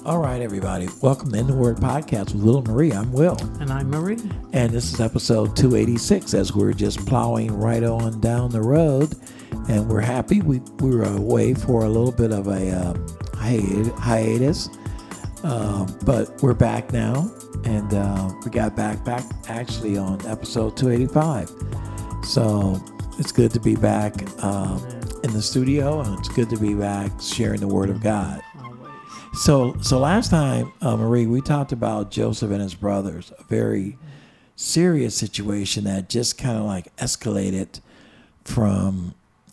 All right, everybody. Welcome to In the Word Podcast with Little Marie. I'm Will. And I'm Marie. And this is episode 286 as we're just plowing right on down the road. And we're happy. We were away for a little bit of a hiatus. But we're back now. And we got back actually on episode 285. So it's good to be back in the studio. And it's good to be back sharing the Word of God. So last time, Marie, we talked about Joseph and his brothers, a very serious situation that just kind of like escalated from,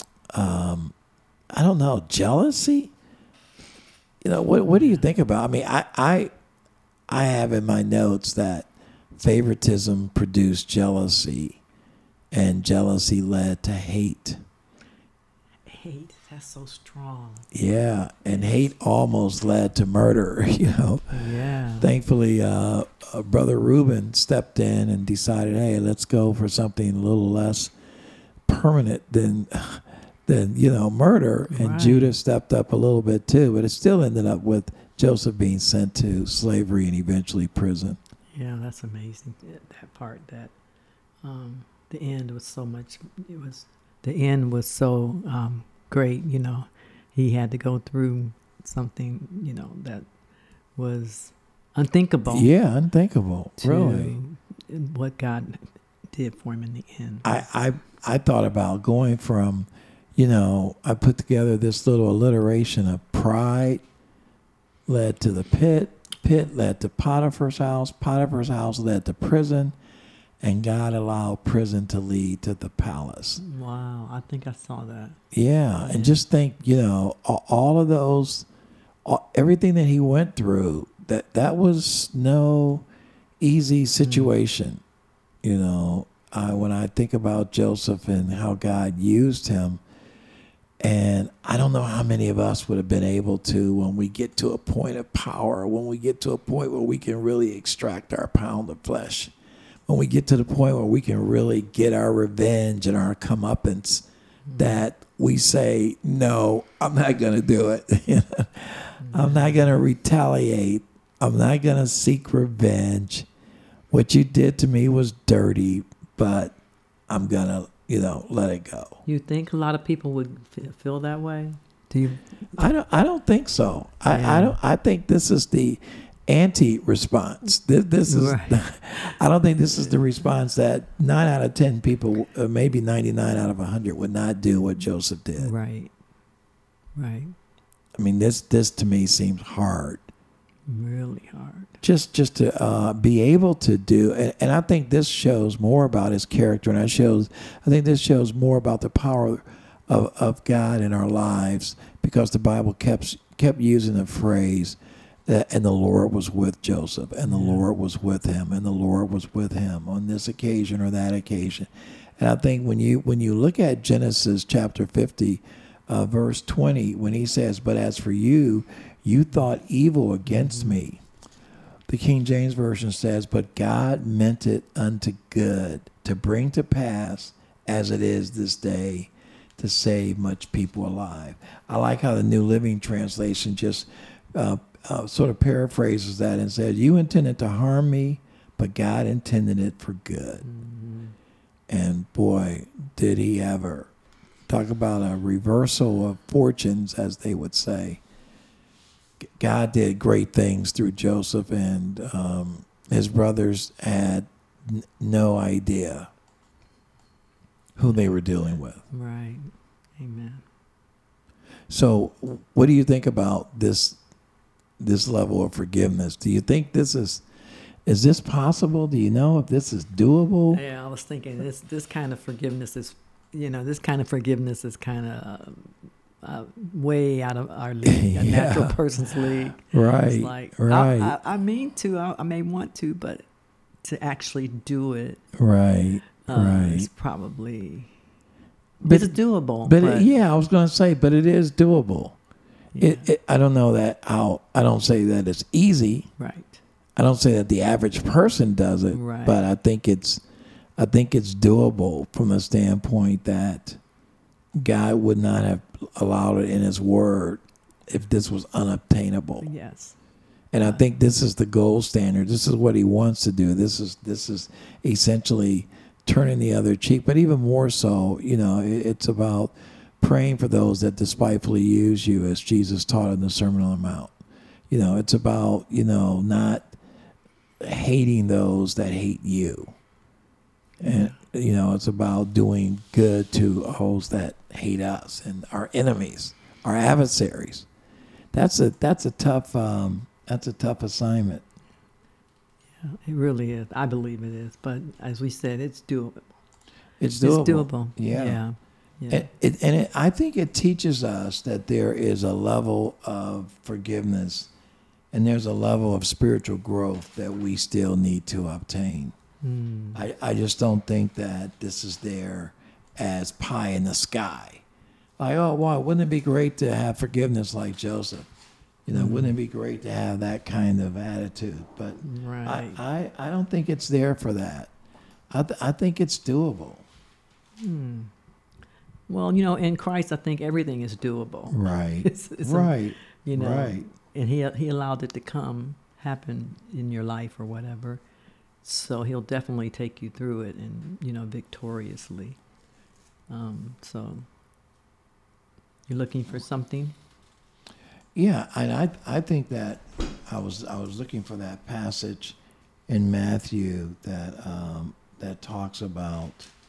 jealousy. You know, what do you think about? I mean, I have in my notes that favoritism produced jealousy, and jealousy led to hate. Hate, that's so strong. Yeah, and hate almost led to murder, you know. Yeah. Thankfully, Brother Reuben stepped in and decided, hey, let's go for something a little less permanent than murder. And Right. Judah stepped up a little bit too, but it still ended up with Joseph being sent to slavery and eventually prison. Yeah, that's amazing. That part, that the end was so much. The end was so great. You know, he had to go through something. You know, that was unthinkable. Yeah, unthinkable, to really. What God did for him in the end. I thought about going from, I put together this little alliteration of pride led to the pit led to Potiphar's house led to prison, and God allowed prison to lead to the palace. Wow, I think I saw that. Yeah, and just think, all of those, everything that he went through, that was no easy situation. When I think about Joseph and how God used him, and I don't know how many of us would have been able to, when we get to a point of power, when we get to a point where we can really extract our pound of flesh, when we get to the point where we can really get our revenge and our comeuppance, that we say, no, I'm not going to do it. I'm not going to retaliate. I'm not going to seek revenge. What you did to me was dirty, but I'm going to, let it go. You think a lot of people would feel that way? Do you? I don't think so. I think this is the anti-response. This is. Right. I don't think this is the response that 9 out of 10 people, maybe 99 out of 100, would not do what Joseph did. Right. I mean, this to me seems hard. Really hard. Just to be able to do, and I think this shows more about his character, and I think this shows more about the power of God in our lives, because the Bible kept using the phrase that, and the Lord was with Joseph, and the Lord was with him, and the Lord was with him on this occasion or that occasion. And I think when you look at Genesis chapter 50, verse 20, when he says, "But as for you, you thought evil against me." The King James Version says, "But God meant it unto good, to bring to pass as it is this day, to save much people alive." I like how the New Living Translation just sort of paraphrases that and says, "You intended to harm me, but God intended it for good." Mm-hmm. And boy, did he ever. Talk about a reversal of fortunes, as they would say. God did great things through Joseph, and his brothers had no idea who they were dealing with. Right. Amen. So what do you think about this level of forgiveness? Do you think is this possible? Do you know if this is doable? Yeah, I was thinking this kind of forgiveness is, kind of way out of our league, a natural person's league. Right. It's like, right. I may want to, but to actually do it, right. is probably, it's doable. But I was going to say, but it is doable. Yeah. I don't know that I don't say that it's easy. Right. I don't say that the average person does it, right. But I think it's doable from the standpoint that God would not have allowed it in his word if this was unobtainable. Yes. And I think this is the gold standard. This is what he wants to do. This is essentially turning the other cheek. But even more so, it's about praying for those that despitefully use you, as Jesus taught in the Sermon on the Mount. It's about, not hating those that hate you. And, it's about doing good to those that hate us and our enemies, our adversaries. That's a tough assignment. Yeah, it really is. I believe it is. But as we said, it's doable. It's doable. It's doable. Yeah. Yeah. I think it teaches us that there is a level of forgiveness and there's a level of spiritual growth that we still need to obtain. I just don't think that this is there as pie in the sky. Like, oh, wow, wouldn't it be great to have forgiveness like Joseph? Wouldn't it be great to have that kind of attitude? But right. I don't think it's there for that. I think it's doable. Well, in Christ, I think everything is doable. Right. It's right. Right. And he allowed it to happen in your life or whatever. So he'll definitely take you through it and, victoriously. So you're looking for something? Yeah, and I think that I was looking for that passage in Matthew that talks about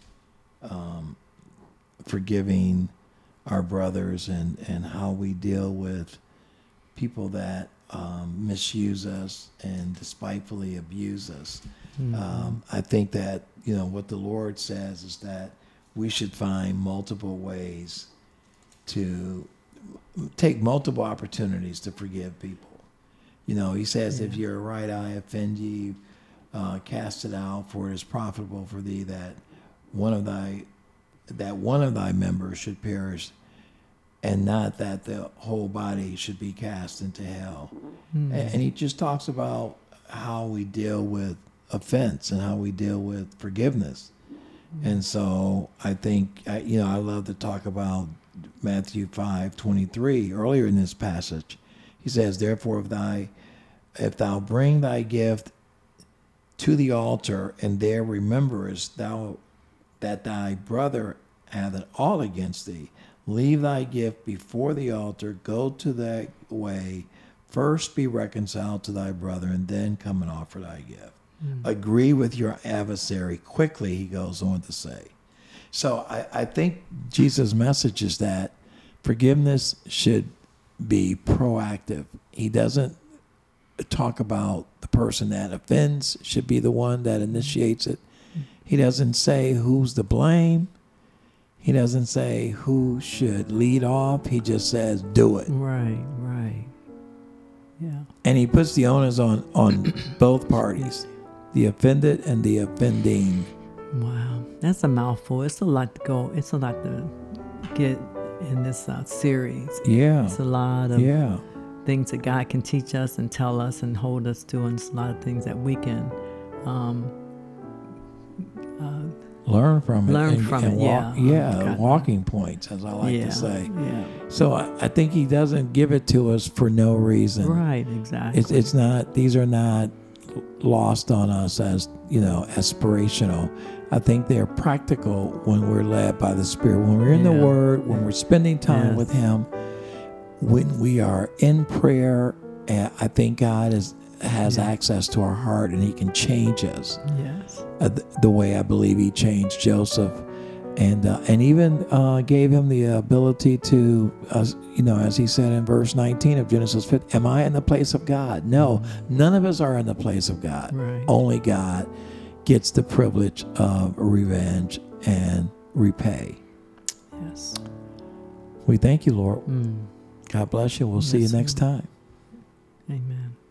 forgiving our brothers and how we deal with people that misuse us and despitefully abuse us. I think that what the Lord says is that we should find multiple ways to take multiple opportunities to forgive people. He says, if your right eye offend you, cast it out, for it is profitable for thee that one of thy members should perish, and not that the whole body should be cast into hell. And he just talks about how we deal with offense and how we deal with forgiveness. And so I think, I love to talk about Matthew 5:23 earlier in this passage. He says, therefore, if thou bring thy gift to the altar, and there rememberest thou that thy brother hath an ought against thee, leave thy gift before the altar, go to thy way, first be reconciled to thy brother, and then come and offer thy gift. Agree with your adversary quickly, he goes on to say. So I think Jesus' message is that forgiveness should be proactive. He doesn't talk about the person that offends should be the one that initiates it. He doesn't say who's to blame. He doesn't say who should lead off. He just says, do it. Right. Yeah. And he puts the onus on both parties, the offended and the offending. Wow. That's a mouthful. It's a lot to go. It's a lot to get in this series. Yeah. It's a lot of things that God can teach us and tell us and hold us to, and it's a lot of things that we can learn from it. Walking points, as I like to say. Yeah. So I think he doesn't give it to us for no reason. Right, exactly. It's not, these are not lost on us as, aspirational. I think they're practical when we're led by the Spirit. When we're in the Word, when we're spending time with Him, when we are in prayer, I think God has access to our heart, and He can change us. Yes. The way I believe He changed Joseph, and even gave him the ability to, as He said in verse 19 of Genesis 50, am I in the place of God? No, none of us are in the place of God. Right. Only God gets the privilege of revenge and repay. Yes. We thank you, Lord. God bless you. We'll see you next time. Amen.